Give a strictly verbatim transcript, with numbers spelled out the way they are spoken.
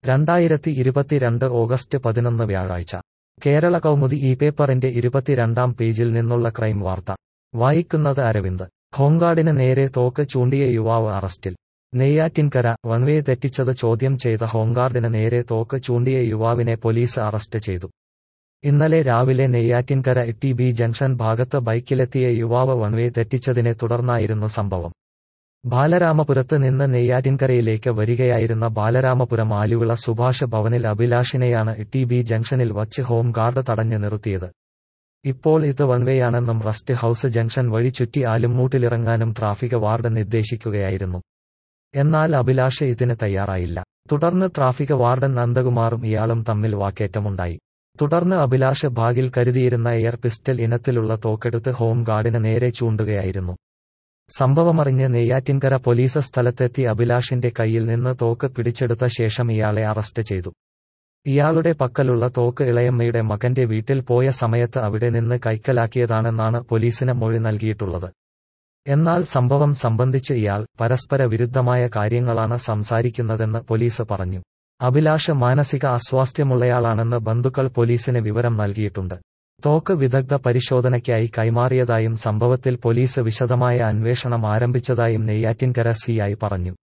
രണ്ടായിരത്തി ഇരുപത്തിരണ്ട് ഓഗസ്റ്റ് പതിനൊന്ന് വ്യാഴാഴ്ച കേരള കൗമുദി ഈ പേപ്പറിന്റെ ഇരുപത്തിരണ്ടാം പേജിൽ നിന്നുള്ള ക്രൈം വാർത്ത വായിക്കുന്നത് അരവിന്ദ്. ഹോംഗാർഡിന് നേരെ തോക്ക് ചൂണ്ടിയ യുവാവ് അറസ്റ്റിൽ. നെയ്യാറ്റിൻകര വൺവേ തെറ്റിച്ചത് ചോദ്യം ചെയ്ത ഹോംഗാർഡിന് നേരെ തോക്ക് ചൂണ്ടിയ യുവാവിനെ പോലീസ് അറസ്റ്റ് ചെയ്തു. ഇന്നലെ രാവിലെ നെയ്യാറ്റിൻകര ടി ബി ജംഗ്ഷൻ ഭാഗത്ത് ബൈക്കിലെത്തിയ യുവാവ് വൺവേ തെറ്റിച്ചതിനെ തുടർന്നായിരുന്നു സംഭവം. ബാലരാമപുരത്ത് നിന്ന് നെയ്യാറ്റിൻകരയിലേക്ക് വരികയായിരുന്ന ബാലരാമപുരം ആലുവിള സുഭാഷ് ഭവനിൽ അഭിലാഷിനെയാണ് ടി ബി ജംഗ്ഷനിൽ വച്ച് ഹോം ഗാർഡ് തടഞ്ഞു നിർത്തിയത്. ഇപ്പോൾ ഇത് വൺവേയാണെന്നും റസ്റ്റ് ഹൌസ് ജംഗ്ഷൻ വഴി ചുറ്റി ആലുംമൂട്ടിലിറങ്ങാനും ട്രാഫിക് വാർഡ് നിർദ്ദേശിക്കുകയായിരുന്നു. എന്നാൽ അഭിലാഷ് ഇതിന് തയ്യാറായില്ല. തുടർന്ന് ട്രാഫിക് വാർഡൻ നന്ദകുമാറും ഇയാളും തമ്മിൽ വാക്കേറ്റമുണ്ടായി. തുടർന്ന് അഭിലാഷ് ബാഗിൽ കരുതിയിരുന്ന എയർ പിസ്റ്റൽ ഇനത്തിലുള്ള തോക്കെടുത്ത് ഹോം ഗാർഡിന് നേരെ ചൂണ്ടുകയായിരുന്നു. സംഭവമറിഞ്ഞ് നെയ്യാറ്റിൻകര പോലീസ് സ്ഥലത്തെത്തി അഭിലാഷിന്റെ കയ്യിൽ നിന്ന് തോക്ക് പിടിച്ചെടുത്ത ശേഷം ഇയാളെ അറസ്റ്റ് ചെയ്തു. ഇയാളുടെ പക്കലുള്ള തോക്ക് ഇളയമ്മയുടെ മകന്റെ വീട്ടിൽ പോയ സമയത്ത് അവിടെ നിന്ന് കൈക്കലാക്കിയതാണെന്നാണ് പോലീസിന് മൊഴി നൽകിയിട്ടുള്ളത്. എന്നാൽ സംഭവം സംബന്ധിച്ച് ഇയാൾ പരസ്പര വിരുദ്ധമായ കാര്യങ്ങളാണ് സംസാരിക്കുന്നതെന്ന് പോലീസ് പറഞ്ഞു. അഭിലാഷ് മാനസിക അസ്വാസ്ഥ്യമുള്ളയാളാണെന്ന് ബന്ധുക്കൾ പോലീസിന് വിവരം നൽകിയിട്ടുണ്ട്. തോക്ക് വിദഗ്ധ പരിശോധനയ്ക്കായി കൈമാറിയതായും സംഭവത്തിൽ പോലീസ് വിശദമായ അന്വേഷണം ആരംഭിച്ചതായും നെയ്യാറ്റിൻകര സി ഐ പറഞ്ഞു.